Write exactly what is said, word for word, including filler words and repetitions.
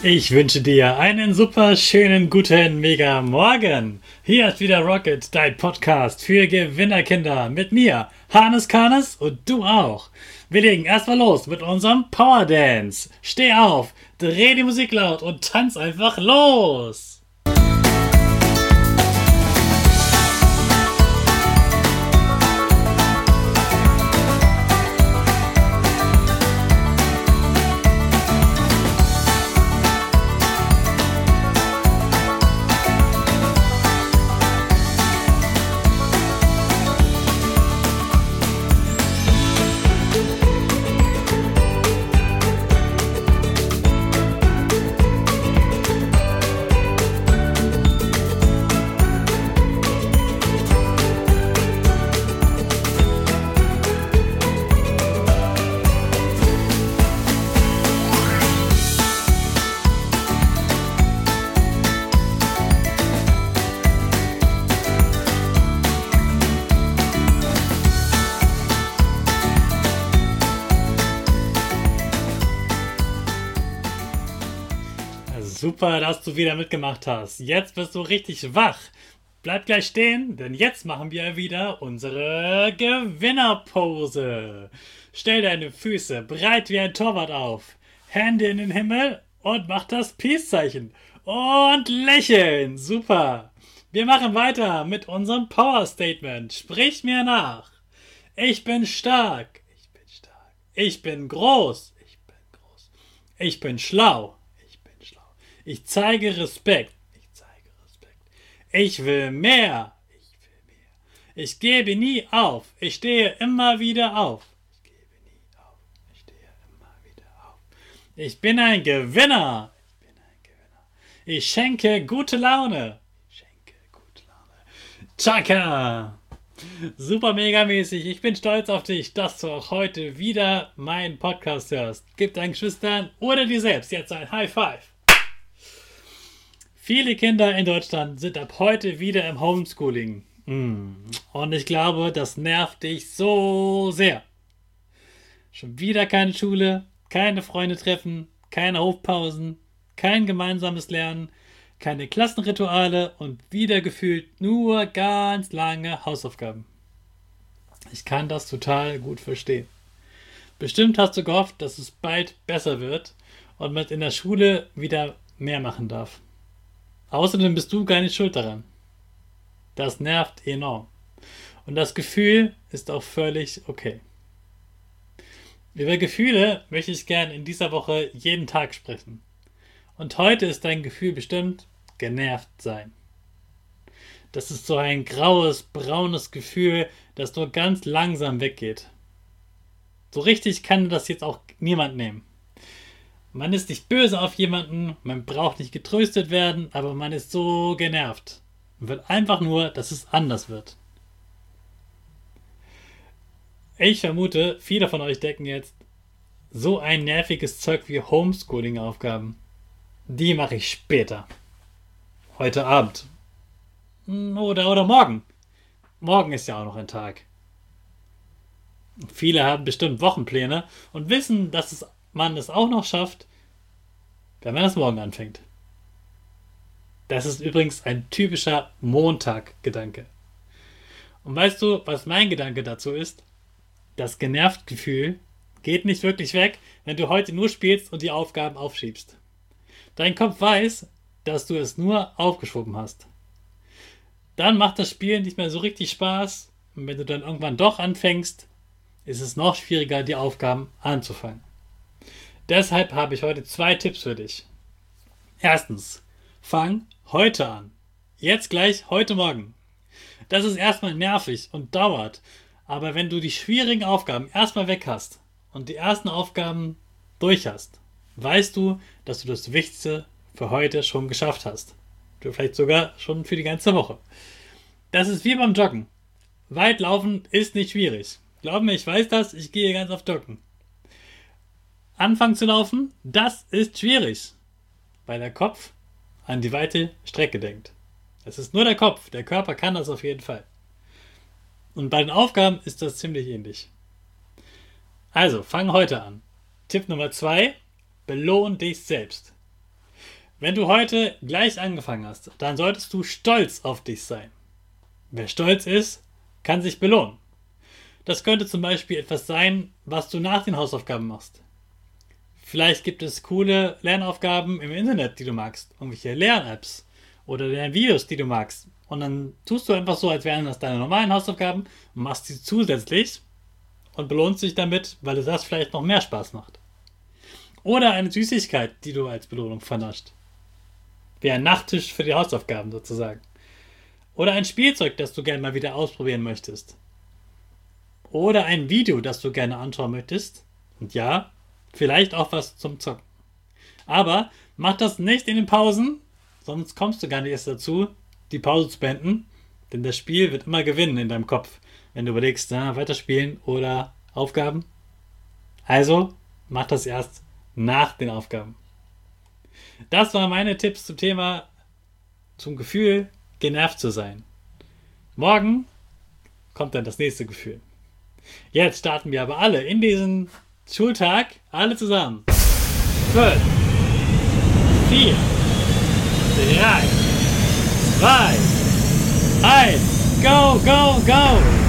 Ich wünsche dir einen super schönen guten Mega Morgen. Hier ist wieder Rocket, dein Podcast für Gewinnerkinder mit mir, Hannes Karnes und du auch. Wir legen erstmal los mit unserem Power Dance. Steh auf, dreh die Musik laut und tanz einfach los. Super, dass du wieder mitgemacht hast. Jetzt bist du richtig wach. Bleib gleich stehen, denn jetzt machen wir wieder unsere Gewinnerpose. Stell deine Füße breit wie ein Torwart auf, Hände in den Himmel und mach das Peace-Zeichen. Und lächeln. Super. Wir machen weiter mit unserem Power-Statement. Sprich mir nach. Ich bin stark. Ich bin stark. Ich bin groß. Ich bin groß. Ich bin schlau. Ich zeige Respekt. Ich zeige Respekt. Ich will mehr. Ich will mehr. Ich gebe nie auf. Ich stehe immer wieder auf. Ich gebe nie auf. Ich stehe immer wieder auf. Ich bin ein Gewinner. Ich bin ein Gewinner. Ich schenke gute Laune. Ich schenke gute Laune. Chaka! Super mega mäßig. Ich bin stolz auf dich, dass du auch heute wieder meinen Podcast hörst. Gib deinen Geschwistern oder dir selbst jetzt ein High Five. Viele Kinder in Deutschland sind ab heute wieder im Homeschooling. Und ich glaube, das nervt dich so sehr. Schon wieder keine Schule, keine Freunde treffen, keine Hofpausen, kein gemeinsames Lernen, keine Klassenrituale und wieder gefühlt nur ganz lange Hausaufgaben. Ich kann das total gut verstehen. Bestimmt hast du gehofft, dass es bald besser wird und man in der Schule wieder mehr machen darf. Außerdem bist du gar nicht schuld daran. Das nervt enorm. Und das Gefühl ist auch völlig okay. Über Gefühle möchte ich gerne in dieser Woche jeden Tag sprechen. Und heute ist dein Gefühl bestimmt genervt sein. Das ist so ein graues, braunes Gefühl, das nur ganz langsam weggeht. So richtig kann das jetzt auch niemand nehmen. Man ist nicht böse auf jemanden, man braucht nicht getröstet werden, aber man ist so genervt. Man will einfach nur, dass es anders wird. Ich vermute, viele von euch denken jetzt, so ein nerviges Zeug wie Homeschooling-Aufgaben, die mache ich später. Heute Abend. Oder, oder morgen. Morgen ist ja auch noch ein Tag. Viele haben bestimmt Wochenpläne und wissen, dass es man es auch noch schafft, wenn man es morgen anfängt. Das ist übrigens ein typischer Montag-Gedanke. Und weißt du, was mein Gedanke dazu ist? Das genervt Gefühl geht nicht wirklich weg, wenn du heute nur spielst und die Aufgaben aufschiebst. Dein Kopf weiß, dass du es nur aufgeschoben hast. Dann macht das Spielen nicht mehr so richtig Spaß und wenn du dann irgendwann doch anfängst, ist es noch schwieriger, die Aufgaben anzufangen. Deshalb habe ich heute zwei Tipps für dich. Erstens, fang heute an. Jetzt gleich, heute Morgen. Das ist erstmal nervig und dauert, aber wenn du die schwierigen Aufgaben erstmal weg hast und die ersten Aufgaben durch hast, weißt du, dass du das Wichtigste für heute schon geschafft hast. Vielleicht sogar schon für die ganze Woche. Das ist wie beim Joggen. Weit laufen ist nicht schwierig. Glaub mir, ich weiß das, ich gehe ganz oft joggen. Anfangen zu laufen, das ist schwierig, weil der Kopf an die weite Strecke denkt. Es ist nur der Kopf, der Körper kann das auf jeden Fall. Und bei den Aufgaben ist das ziemlich ähnlich. Also, fang heute an. Tipp Nummer zwei, belohn dich selbst. Wenn du heute gleich angefangen hast, dann solltest du stolz auf dich sein. Wer stolz ist, kann sich belohnen. Das könnte zum Beispiel etwas sein, was du nach den Hausaufgaben machst. Vielleicht gibt es coole Lernaufgaben im Internet, die du magst. Irgendwelche Lern-Apps oder Lernvideos, die du magst. Und dann tust du einfach so, als wären das deine normalen Hausaufgaben und machst sie zusätzlich und belohnst dich damit, weil es das vielleicht noch mehr Spaß macht. Oder eine Süßigkeit, die du als Belohnung vernascht. Wie ein Nachtisch für die Hausaufgaben sozusagen. Oder ein Spielzeug, das du gerne mal wieder ausprobieren möchtest. Oder ein Video, das du gerne anschauen möchtest. Und ja, vielleicht auch was zum Zocken. Aber mach das nicht in den Pausen, sonst kommst du gar nicht erst dazu, die Pause zu beenden. Denn das Spiel wird immer gewinnen in deinem Kopf, wenn du überlegst, na, weiterspielen oder Aufgaben. Also mach das erst nach den Aufgaben. Das waren meine Tipps zum Thema, zum Gefühl, genervt zu sein. Morgen kommt dann das nächste Gefühl. Jetzt starten wir aber alle in diesen Schultag, alle zusammen. fünf, vier, drei, zwei, eins, go, go, go!